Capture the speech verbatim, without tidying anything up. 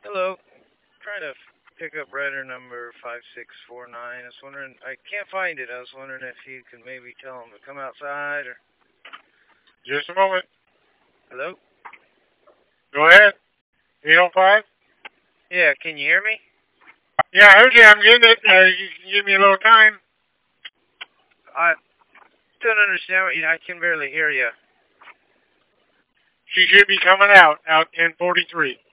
Hello. Trying to pick up rider number five six four nine. I was wondering, I can't find it. I was wondering if you could maybe tell him to come outside or. Just a moment. Hello? Go ahead. eight oh five? Yeah, can you hear me? Yeah, I heard you. I'm getting it. Uh, you can give me a little time. I don't understand what you. I can barely hear you. She should be coming out, out ten forty-three.